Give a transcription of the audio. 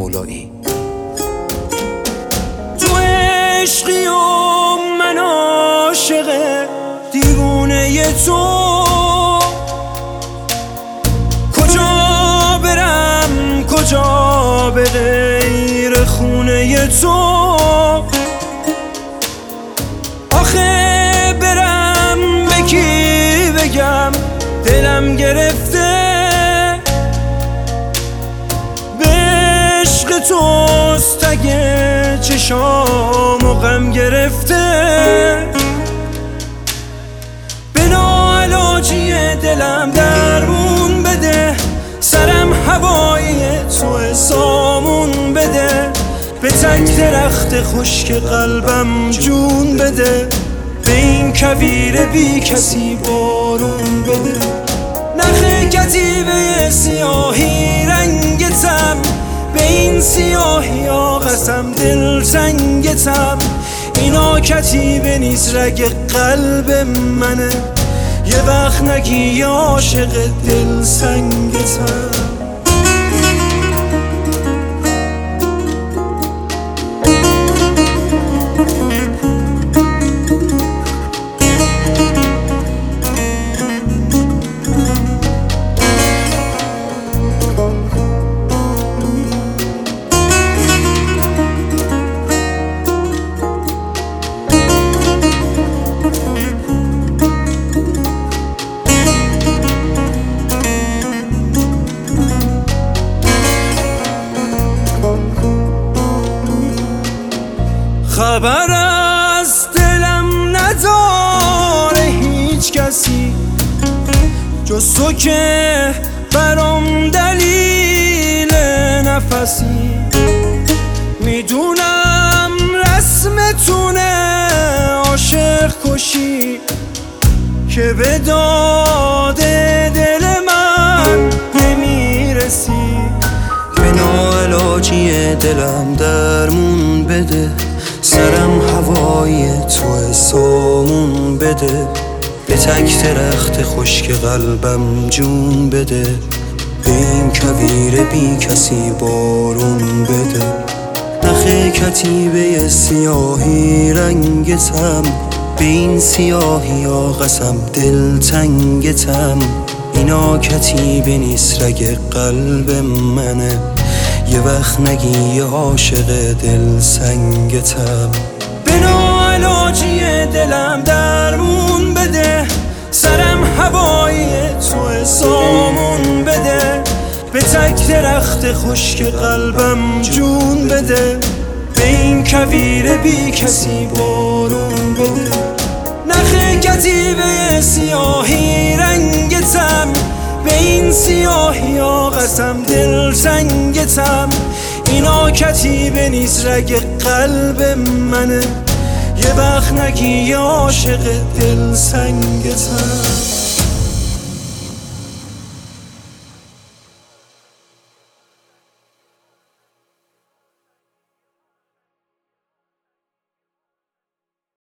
مولایی. تو عشقی و من عاشق دیوونه تو، کجا برم کجا به غیر خونه تو، آخه برم به کی بگم دلم گرفته، به عشق توست اگه چشام و غم گرفته، به ناعلاجی دلم درمون بده، سرم هوایی تو سامون بده، به تک درخت خشک قلبم جون بده، به این کویر بی کسی بارون بده، نخ کتیبه سیاهی رنگتم، به این سیاهی ها قسم دلتنگتم، اینا کتیبه نیست رگ قلب منه، یه وقت نگی عاشق دلسنگتم. خبر از دلم نداره هیچ کسی جز تو که برام دلیل نفسی، میدونم رسمتونه عاشق کشی که به داد دل من نمیرسی، به ناعلاجی دلم درمون بده، سرم هوای تو سامون بده، به تک درخت خشک قلبم جون بده، به این کویر بی کسی بارون بده، نخ کتیبه سیاهی رنگتم، به این سیاهی ها قسم دلتنگتم، اینا کتیبه نیست رگ قلب منه، یه وقت نگی عاشق دلسنگتم، به ناعلاجی دلم درمون بده، سرم هوایی تو سامون بده، به تک درخت خشک قلبم جون بده، به این کویر بی کسی بارون بده، نخ کتیبه سیاهی رنگتم، به این سیاهی ها قسم دلتنگتم، اینا کتیبه نیست رگ قلب منه، یه وقت نگی عاشق دلسنگتم.